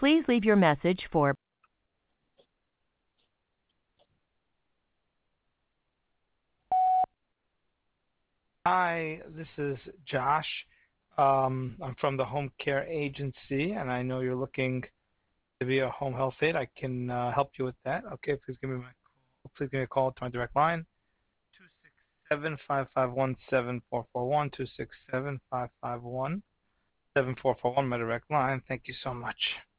Please leave your message for Hi, this is Josh. I'm from the Home Care Agency, and I know you're looking to be a home health aide. I can help you with that. Okay, please give me a call to my direct line, 267-551-7441, 267-551-7441, my direct line. Thank you so much.